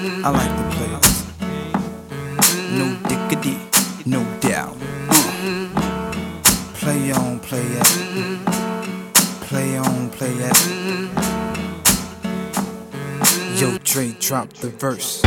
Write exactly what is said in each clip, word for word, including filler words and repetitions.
I like the players. No diggity, no doubt. Uh. Play on, play it. Play on, play it. Yo, Dre, drop the verse.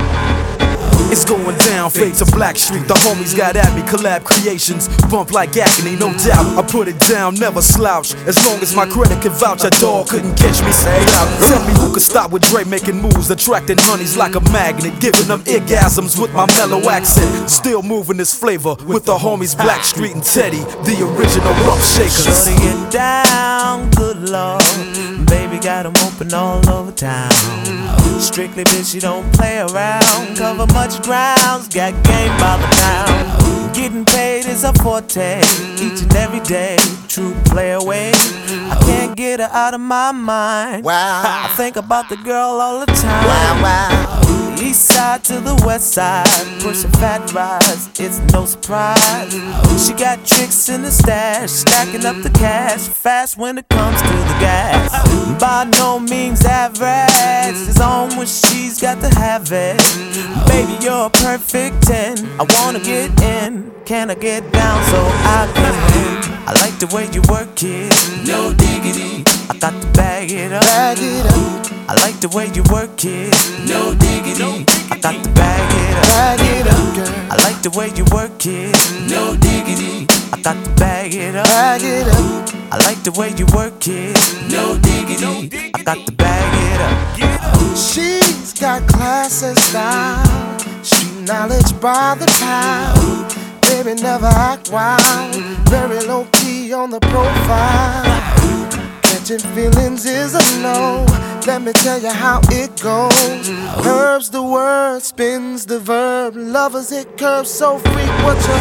It's going down, fade to Blackstreet. The homies got at me, collab creations, bump like agony, no doubt. I put it down, never slouch. As long as my credit can vouch, a dog couldn't catch me. Say out. Tell me who could stop with Dre making moves, attracting honeys like a magnet, giving them orgasms with my mellow accent. Still moving this flavor with the homies Blackstreet and Teddy, the original rough shakers. Shorty get down, good lord. Baby got 'em open all over town. Strictly bitch, you don't play around. Cover much grounds, got game by the pound. Getting paid is a forte, each and every day. True play away. I can't get her out of my mind. Wow. I think about the girl all the time. Wow, wow. East side to the west side, pushing fat rides, it's no surprise. She got tricks in the stash, stacking up the cash, fast when it comes to the gas. By no means average, it's on when she's got to have it. Baby, you're a perfect ten, I wanna get in. Can I get down so I can win? I like the way you work it, no diggity. I got to bag it up, Bag it up, I like the way you work it, no diggity. I got to bag it up, bag it up, girl. I like the way you work it, no diggity. I got to bag it up, Bag it up, I like the way you work it, no diggity. I got to bag it up. she's got class and style, street knowledge by the pound. Baby never act wild, very low key on the profile. Catching feelings is a no, let me tell you how it goes. Herbs the word, spins the verb, lovers hit curves so freak what you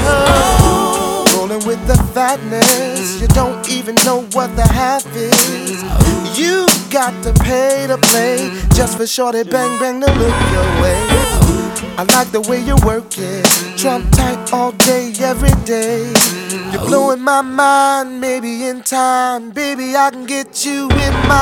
heard. Rolling with the fatness, you don't even know what the half is. You got to pay to play, just for shorty bang bang to look your way. I like the way you work it, trump tight all day, every day. You're blowing my mind, maybe in time, baby I can get you in my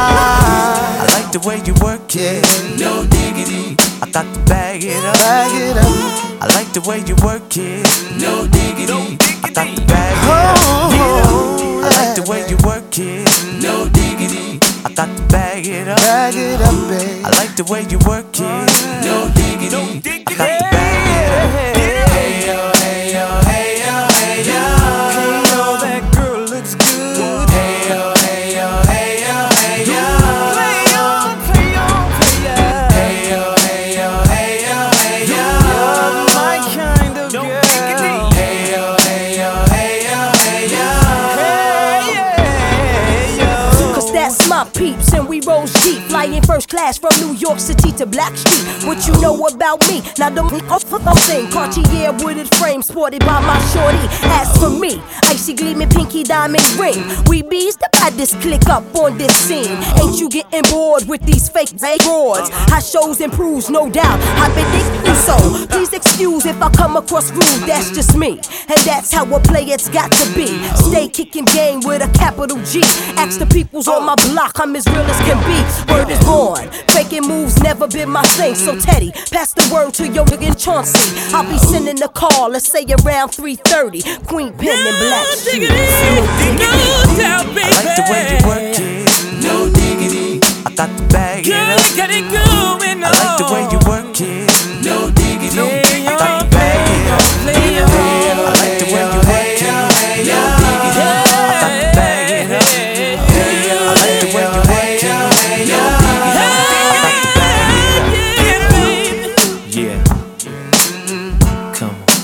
ride. I like the way you work it, no diggity. I got to bag it up, Bag it up, I like the way you work it, no diggity. I got to bag it up, oh, I like the way you work it, no diggity. I got to bag it up, bag it up, babe. I like the way you work it, no diggity. I got to bag it up. Hey yo, hey yo, hey yo, hey yo. Hey yo, that girl looks good. Hey yo, hey yo, hey yo, hey yo. Play on, play on, play on. Hey yo, hey yo, hey yo, hey yo. You're my kind of girl. Hey yo, hey yo, hey yo, hey yo. Hey yo. Cause that's my peeps and we roll deep, flying first class from New York City to Blackstreet. What you know about me? Now don't thing. Cartier wooded frame sported by my shorty. As for me, icy gleaming pinky diamond ring. We bees the baddest click up on this scene. Ain't you getting bored with these fake broads? How shows improves, no doubt. I've been thinking so. Please excuse if I come across rude. That's just me, and that's how a player's got to be. Stay kicking game with a capital G. Ask the peoples on my block, I'm as real as can be. Word is born, faking moves never been my thing. So Teddy, pass the word to your nigga Chauncey. I'll be sending a call, let's say around three thirty. Queen Pen and Blackstreet. No doubt, baby. I like the way you work it, no diggity. I got to bag it up, got it going on. I like the way you work it, no diggity. I got to bag it up, I like the way you work it, no diggity. I got to bag it up, I like the way you work it, no diggity. I got to bag it up. Yeah, come on.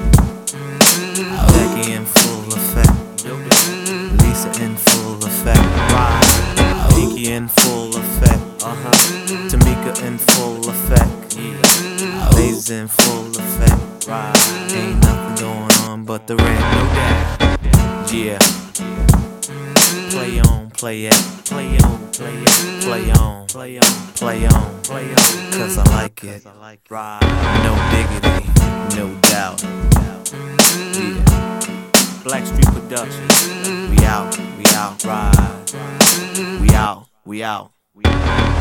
Jackie in full effect, Lisa in full effect, Pinky in full effect, uh-huh. Tamika in full effect, yeah. Lays in full effect, right. Ain't nothing going on but the rent, no doubt. Yeah. Play on, play it, play on, play it, play on, play on, play on, play on, cause I like it, right. No diggity, no doubt. Yeah. Blackstreet Productions, we out, we out, ride. We out, we out, we out.